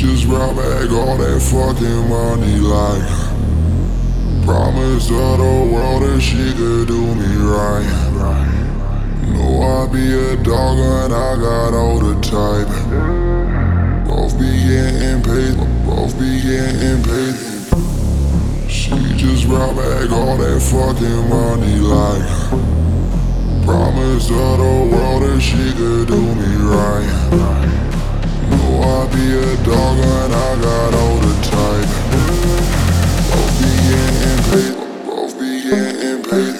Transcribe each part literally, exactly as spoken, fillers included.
just brought back all that fucking money like promised of the world that she could do me right. Know I be a dog and I got all the type. Both be getting paid, both be getting paid. She just brought back all that fucking money like promised of the world that she could do me right. Know I be a dog and I got all the type. Both be getting paid, both be getting paid.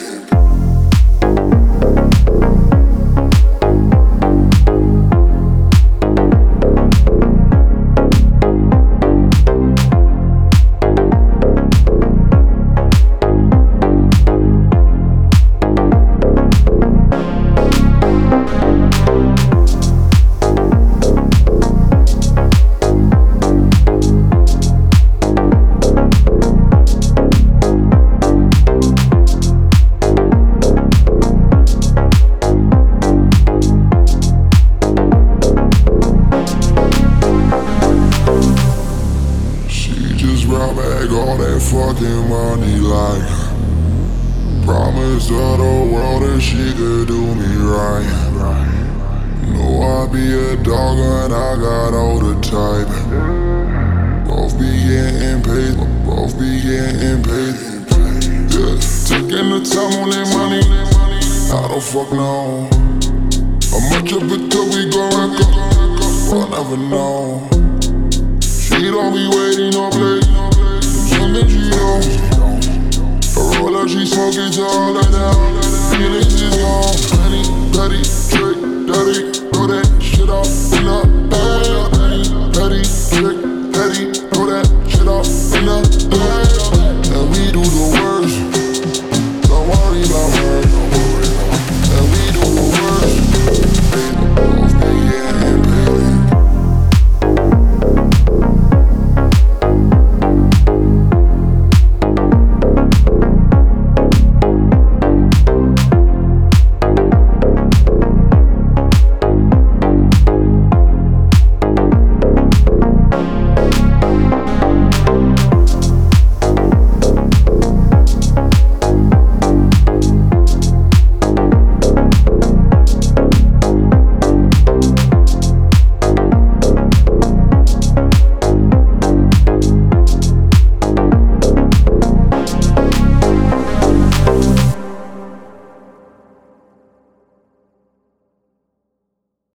Brought back all that fucking money like promised of the world that she could do me right. Know I be a dog and I got all the type. Both be getting paid, both be getting paid. Yeah, taking the time on that money, I don't fuck know how much of it till we go rack up, I never know. She don't be waiting on play. Something she don't. A roll up, she smoking to all of that. Feelings is gone. Honey, petty, trick, dirty. Throw that shit up in the air.